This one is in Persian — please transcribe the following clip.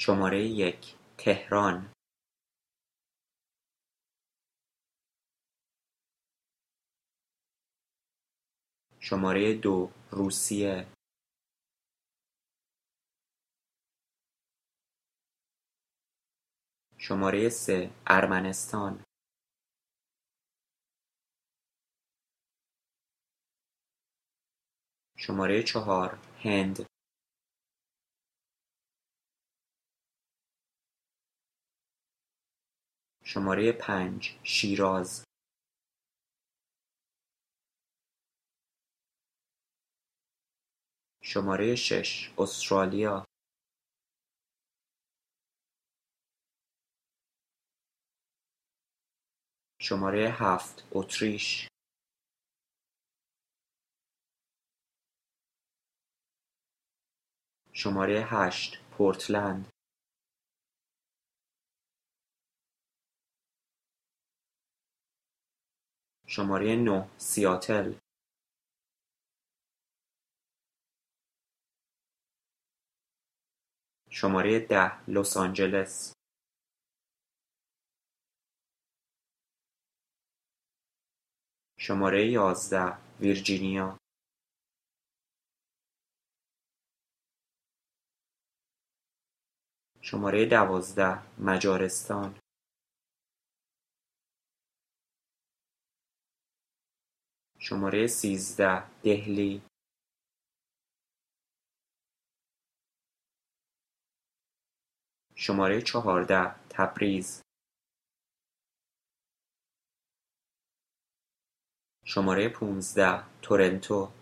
شماره 1 تهران. شماره 2 روسیه. شماره 3 ارمنستان. شماره 4 هند. شماره 5 شیراز. شماره 6 استرالیا. شماره 7 اتریش. شماره 8 پورتلند. شماره 9 سیاتل. شماره 10 لس آنجلس. شماره 11 ویرجینیا. شماره 12 مجارستان. شماره 13 دهلی. شماره 14 تبریز. شماره 15 تورنتو.